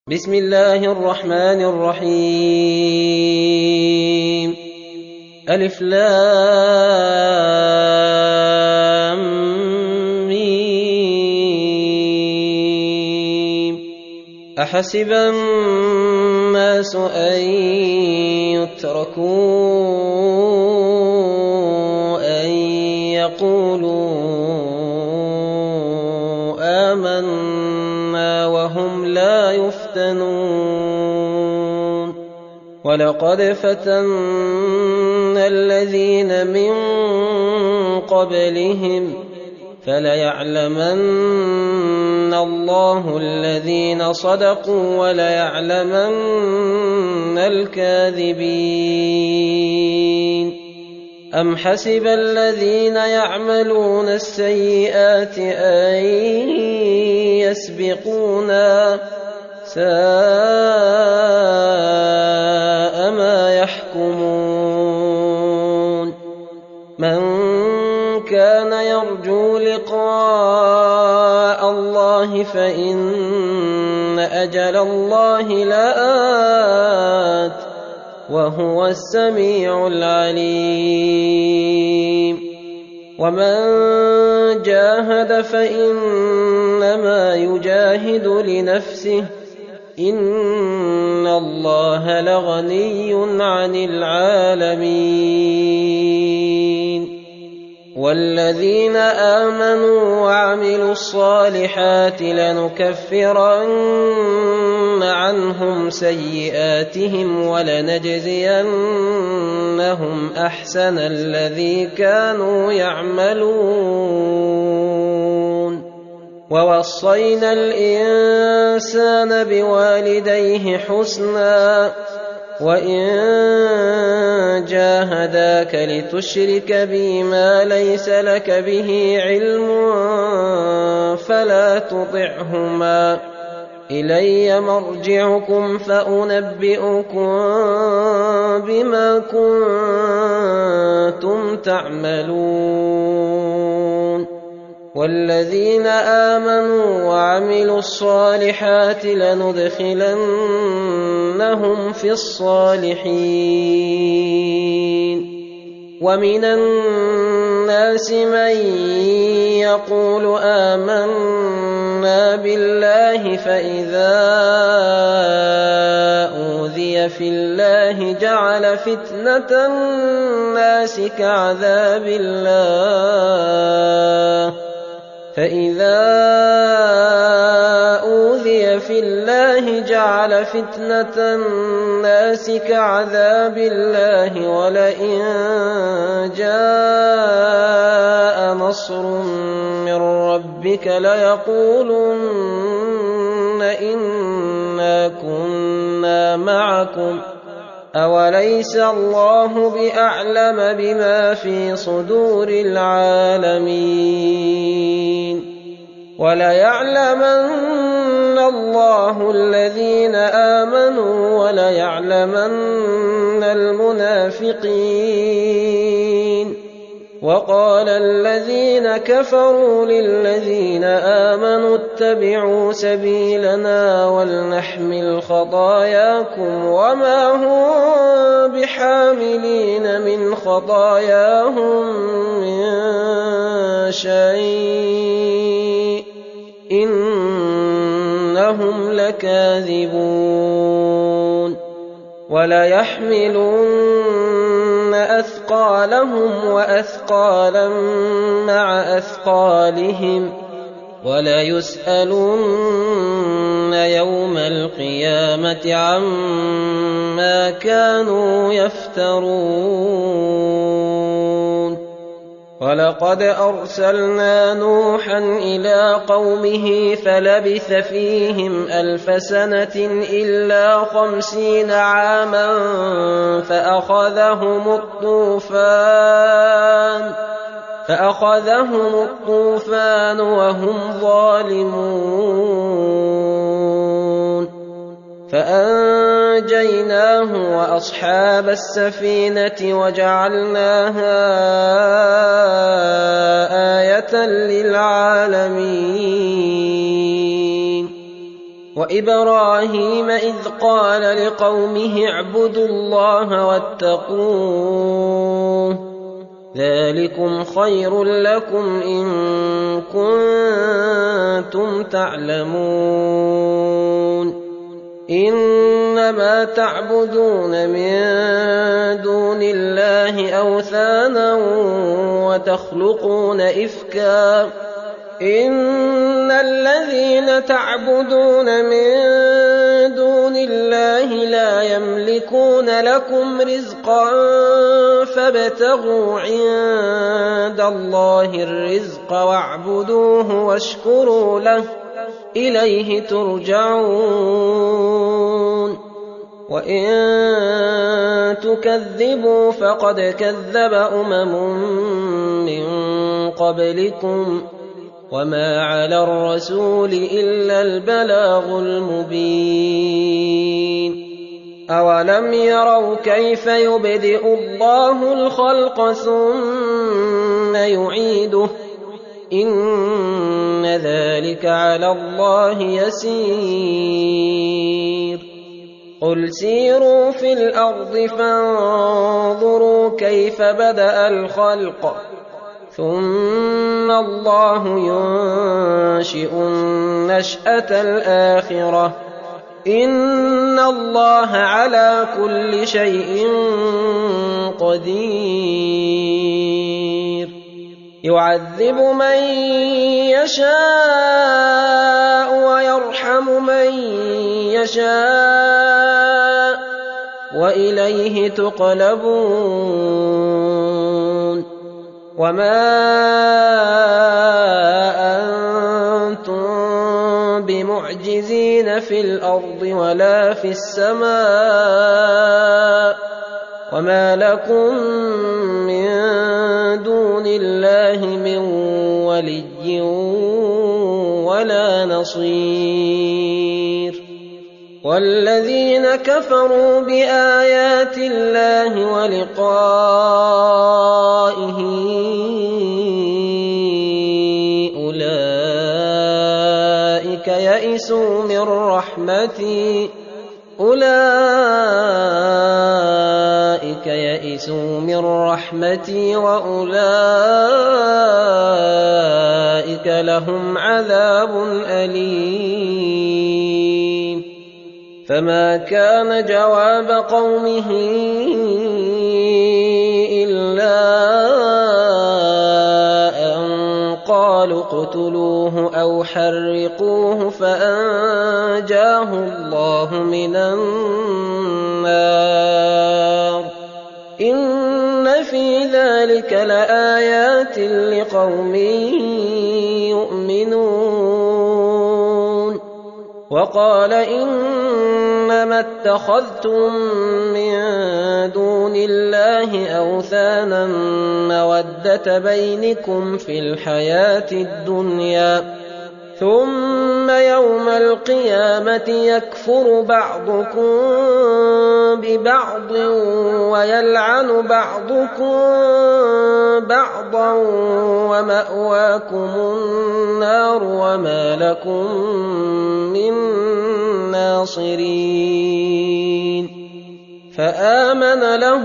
بسم الله الرحمن الرحيم ألف لام ميم أحسب الناس أن يتركوا أن يقولوا آمنا وهم لا يفتنون ولقد فتنا الذين من قبلهم فليعلمن الله الذين صدقوا وليعلمن الكاذبين أم حسب الذين يعملون السيئات أن يسبقونا ساء ما يحكمون من كان يرجو لقاء الله فإن أجل الله لآت وهو السميع العليم ومن جاهد فإنما يجاهد لنفسه إن الله لغني عن العالمين والذين آمنوا وعملوا الصالحات لنكفرن عنهم سيئاتهم ولنجزينهم أحسن الذي كانوا يعملون ووصينا الإنسان بوالديه حسنا وإن جاهداك لتشرك بي ما ليس لك به علم فلا تطعهما إلي مرجعكم فأنبئكم بما كنتم تعملون والذين آمنوا وعملوا الصالحات لندخلنهم في الصالحين ومن الناس من يقول آمنا بالله فإذا أوذي في الله جعل فتنة الناس كعذاب الله فإذا أوذي في الله جعل فتنة الناس كعذاب الله ولئن جاء نصر من ربك ليقولن إنا كنا معكم أوليس الله بأعلم بما في صدور العالمين وليعلمن الله الذين آمنوا وليعلمن المنافقين وقال الذين كفروا للذين آمنوا اتبعوا سبيلنا ولنحمل خطاياكم وما هم بحاملين من خطاياهم من شيء إنهم لكاذبون وليحملن أثقالهم وأثقالا مع أثقالهم وليسألن يوم القيامة عما كانوا يفترون ولقد أرسلنا نوحا إلى قومه فلبث فيهم 1000 سنة إلا 50 عاما فأخذهم الطوفان وهم ظالمون فأنجيناه وأصحاب السفينة وجعلناها آية للعالمين وإبراهيم إذ قال لقومه اعبدوا الله واتقوه ذلكم خير لكم إن كنتم تعلمون إنما تعبدون من دون الله أوثانا وتخلقون إفكا إن الذين تعبدون من دون الله لا يملكون لكم رزقا فابتغوا عند الله الرزق واعبدوه واشكروا له إليه ترجعون وإن تكذبوا فقد كذب من قبلكم وما على الرسول إلا البلاغ المبين أولم يروا كيف يبدئ الله الخلق ثم يعيده إن ذلك على الله يسير قل سيروا في الأرض فانظروا كيف بدأ الخلق ثم الله ينشئ النشأة الآخرة إن الله على كل شيء قدير يعذب من يشاء ويرحم من يشاء وإليه تقلبون وما أنتم بمعجزين في الأرض ولا في السماء وما لكم من دون الله من ولي ولا نصير والذين كفروا بآيات الله ولقائه أولئك يئسوا من رحمتي وأولئك لهم عذاب أليم فما كان جواب قومه إلا أن قالوا اقتلوه أو حرقوه فأنجاه الله من النار إن في ذلك لآيات لقوم يؤمنون وقال إنما اتخذتم من دون الله أوثانا مودة بينكم في الحياة الدنيا ثم يوم القيامة يكفر بعضكم ببعض ويلعن بعضكم بعضا ومأواكم النار وما لكم من ناصرين فآمن له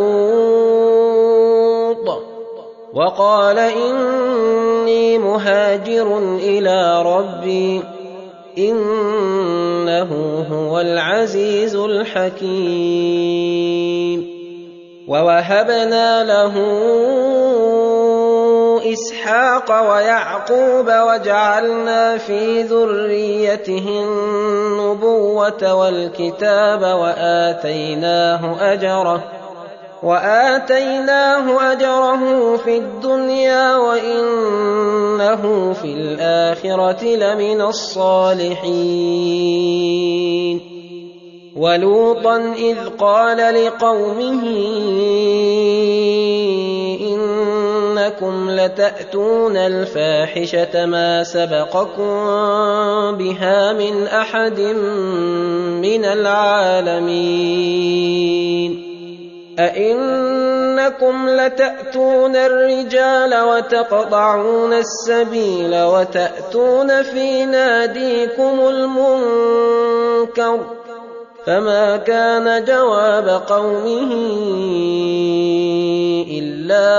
لوط وقال إني مهاجر إلى ربي إنه هو العزيز الحكيم ووهبنا له إسحاق ويعقوب وجعلنا في ذريته النبوة والكتاب وآتيناه أجره في الدنيا وإنه في الآخرة لمن الصالحين ولوطا إذ قال لقومه إنكم لتأتون الفاحشة ما سبقكم بها من أحد من العالمين أئنكم لتأتون الرجال وتقطعون السبيل وتأتون في ناديكم المنكر فما كان جواب قومه إلا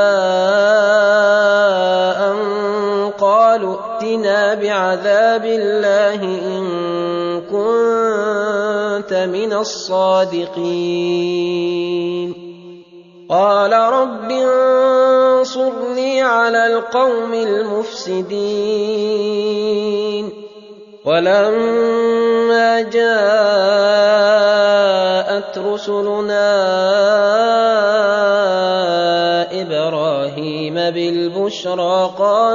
أن قالوا ائتنا بعذاب الله إن كنت من الصادقين قال رب انصرني على القوم المفسدين ولما جاءت رسلنا إبراهيم بالبشرى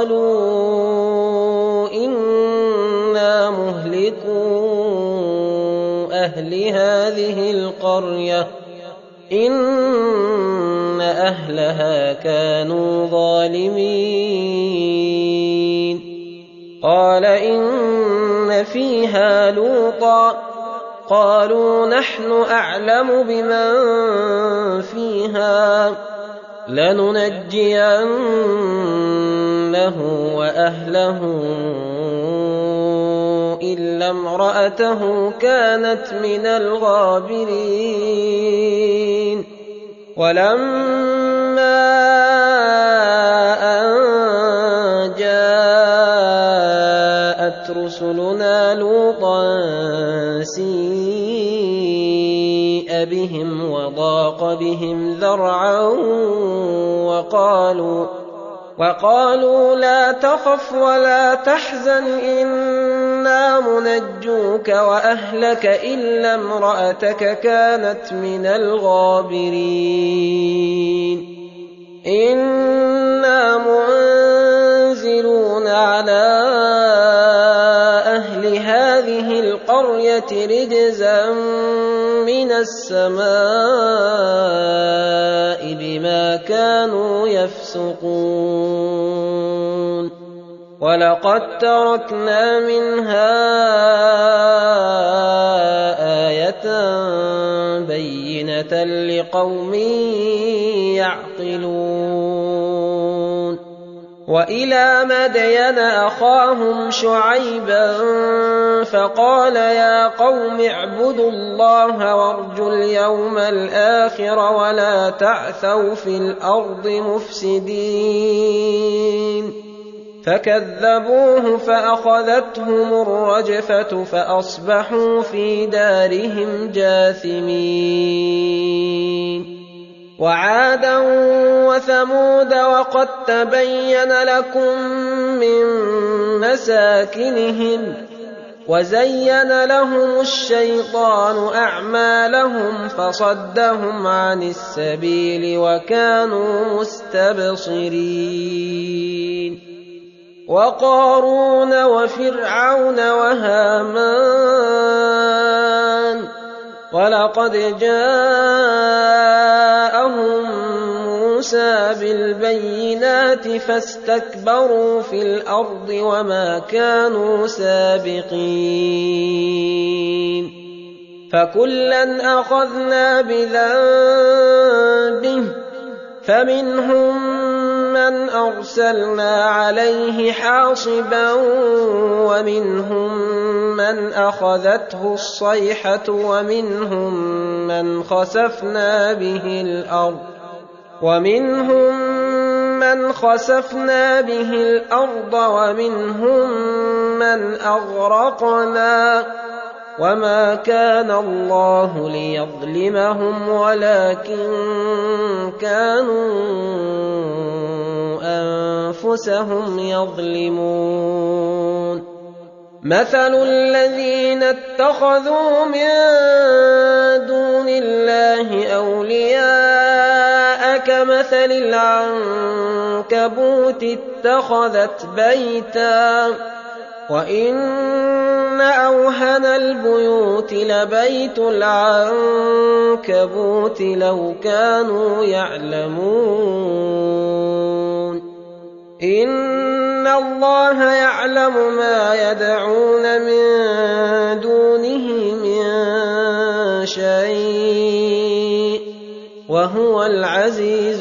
قالوا إنا مهلكو أهل هذه القرية إن أهلها كانوا ظالمين قال إن فيها لوطا قالوا نحن أعلم بمن فيها لننجينه وأهله إلا امرأته كانت من الغابرين ولما أن جاءت رسلنا لوطا سيء بهم وضاق بهم ذرعا وقالوا لا تخف ولا تحزن إنا منجوك وأهلك إلا امرأتك كانت من الغابرين إنا منزلون على أهل هذه القرية رجزا من السماء بما كانوا يفسقون ولقد تركنا منها آية بينة لقوم يعقلون وإلى مدين أخاهم شعيبا فقال يا قوم اعبدوا الله وارجوا اليوم الآخر ولا تعثوا في الأرض مفسدين فكذبوه فأخذتهم الرجفة فأصبحوا في دارهم جاثمين وعادا وثمود وقد تبين لكم من مساكنهم وزين لهم الشيطان أعمالهم فصدهم عن السبيل وكانوا مستبصرين وقارون وفرعون وهامان ولقد جاءهم موسى بالبينات فاستكبروا في الأرض وما كانوا سابقين فكلا أخذنا بذنبه فمنهم من أرسلنا عليه حاصبا ومنهم من أخذته الصيحة ومنهم من خسفنا به الأرض ومنهم من أغرقنا وما كان الله ليظلمهم ولكن كانوا أنفسهم يظلمون مثل الذين اتخذوا من دون الله أولياء كمثل العنكبوت اتخذت بيتا وإن أوهن البيوت لبيت العنكبوت لو كانوا يعلمون إن الله يعلم ما يدعون من دونه من شيء وهو العزيز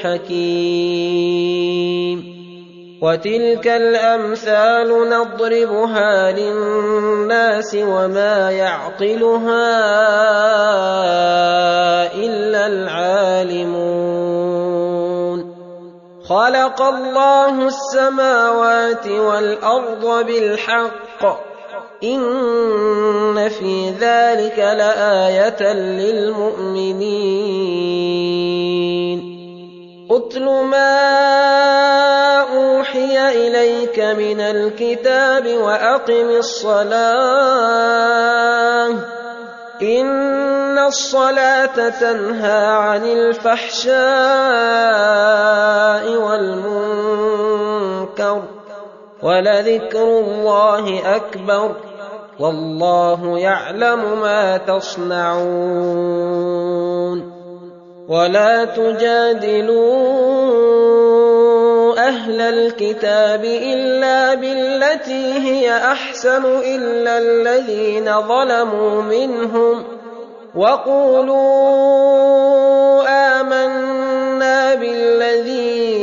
الحكيم. وتلك الأمثال نضربها للناس وما يعقلها إلا العالمون. خلق الله السماوات والأرض بالحق إن في ذلك لآية للمؤمنين. أتل ما أوحي إليك من الكتاب وأقم الصلاة إن الصلاة تنهى عن الفحشاء والمنكر ولذكر الله أكبر والله يعلم ما تصنعون. ولا تجادلوا أهل الكتاب إلا بالتي هي أحسن إلا الذين ظلموا منهم وقولوا آمنا بالذي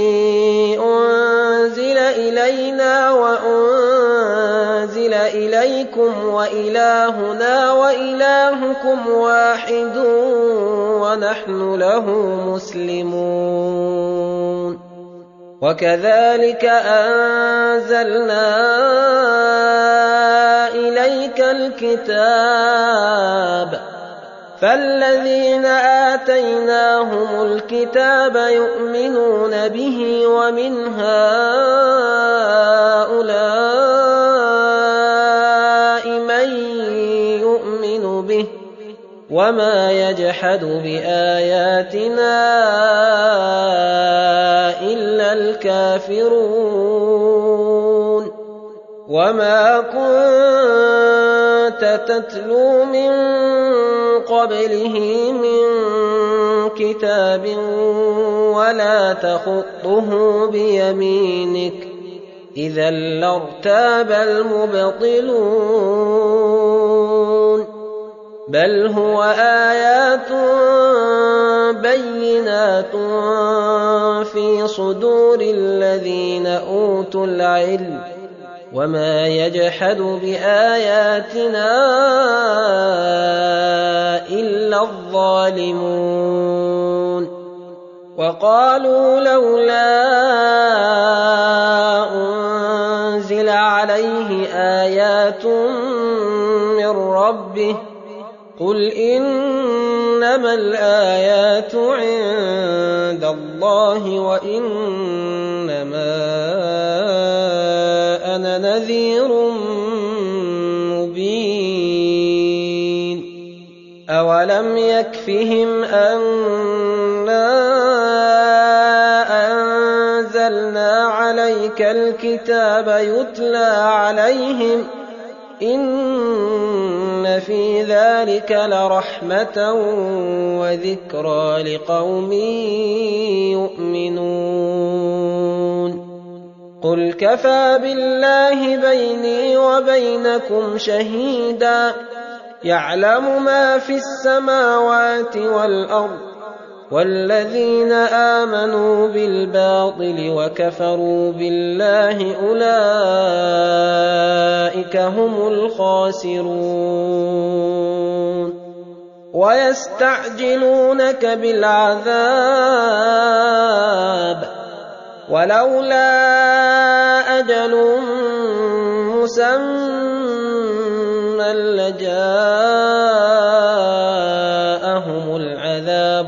أنزل إلينا وأنزل إليكم وإلهنا وإلهكم واحد ونحن له مسلمون. وكذلك أنزلنا إليك الكتاب فالذين آتيناهم الكتاب يؤمنون به ومن هؤلاء من يؤمن به وما يجحد بآياتنا إلا الكافرون. وما كنت تتلو من قبله من كتاب ولا تخطه بيمينك إذا لارتاب المبطلون. بل هو آيات بينات في صدور الذين أوتوا العلم وما يجحد بآياتنا إلا الظالمون. وقالوا لولا أنزل عليه آيات من ربه قل إنما الآيات عند الله وإنما أنا نذير مبين. أولم يكفهم أنا أنزلنا عليك الكتاب يتلى عليهم إن في ذلك لرحمة وذكرى لقوم يؤمنون. قل كفى بالله بيني وبينكم شهيدا يعلم ما في السماوات والأرض والذين آمنوا بالباطل وكفروا بالله أولئك هم الخاسرون. ويستعجلونك بالعذاب ولولا أجل مسمى لجاءهم العذاب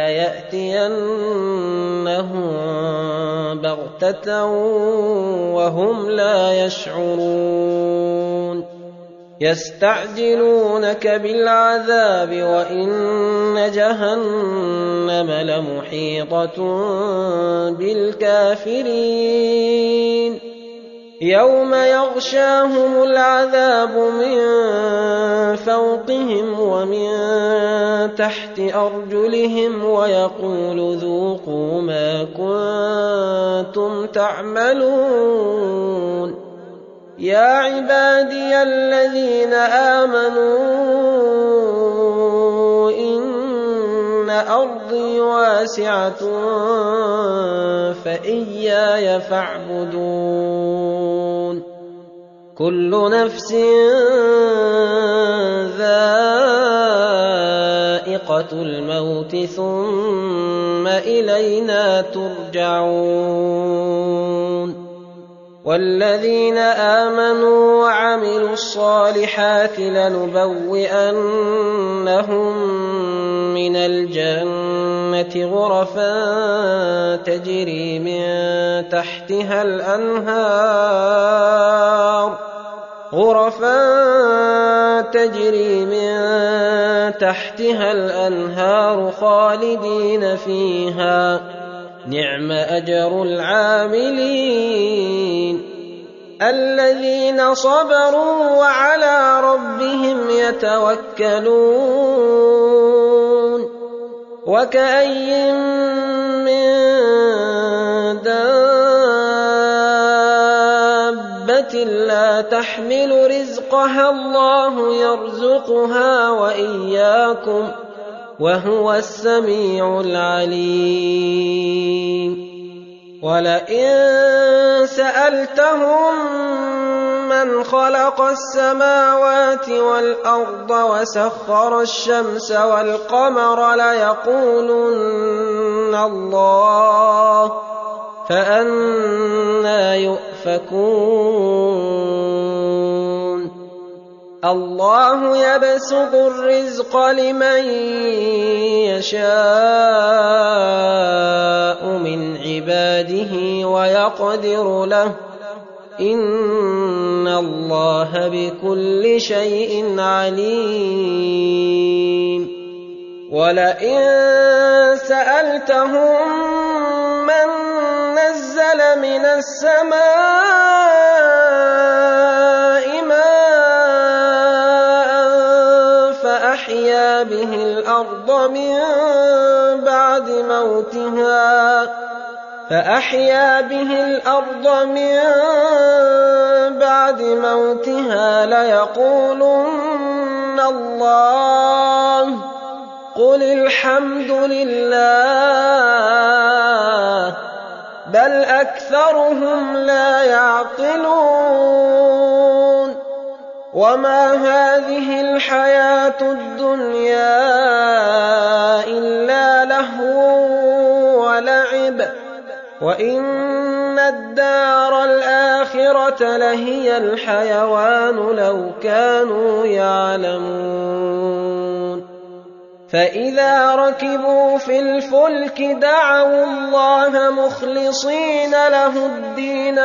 وليأتينهم بغتة وهم لا يشعرون. يستعجلونك بالعذاب وإن جهنم لمحيطة بالكافرين. يوم يغشاهم العذاب من فوقهم ومن تحت أرجلهم ويقول ذوقوا ما كنتم تعملون. يا عبادي الذين آمنوا إن أرضي واسعة فإياي فاعبدون كل نفس ذائقة الموت ثم إلينا ترجعون والذين آمنوا وعملوا الصالحات لنبوئنهم من الجنة غرفا تجري من تحتها الأنهار خالدين فيها نعم أجر العاملين الذين صبروا وعلى ربهم يتوكلون وكأي من دابة لا تحمل رزقها الله يرزقها وإياكم وهو السميع العليم ولئن سألتهم من خلق السماوات والأرض وسخر الشمس والقمر ليقولن الله فأنى يؤفكون الله يبسط الرزق لمن يشاء من عباده ويقدر له إن الله بكل شيء عليم ولئن سألتهم من نزل من السماء ماء فأحيا به الأرض من بعد موتها ليقولن الله قل الحمد لله بل أكثرهم لا يعقلون وما هذه الحياة الدنيا إلا لهو ولعب وإن الدار الآخرة لهي الحيوان لو كانوا يعلمون فإذا ركبوا في الفلك دعوا الله مخلصين له الدين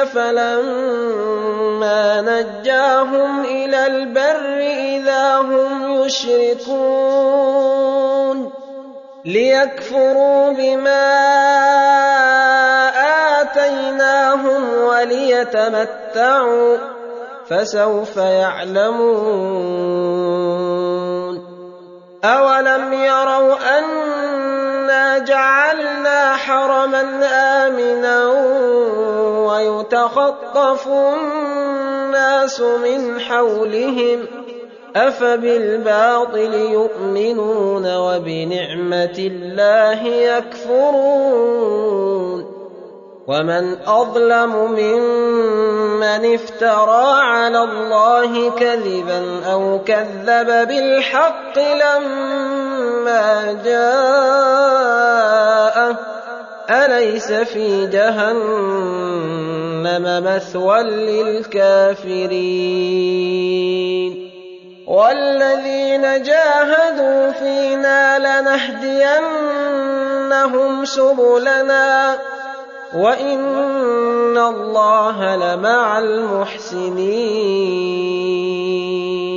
فلما نجاهم إلى البر إذا هم يشركون ليكفروا بما آتيناهم وليتمتعوا فسوف يعلمون أولم يروا أنا جعلنا حرما آمنا ويتخطف الناس من حولهم أفبالباطل يؤمنون وبنعمة الله يكفرون ومن أظلم ممن افترى على الله كذبا أو كذب بالحق لما جاءه أليس في جهنم مثوى للكافرين والذين جاهدوا فينا لنهدينهم سبلنا وإن الله لمع المحسنين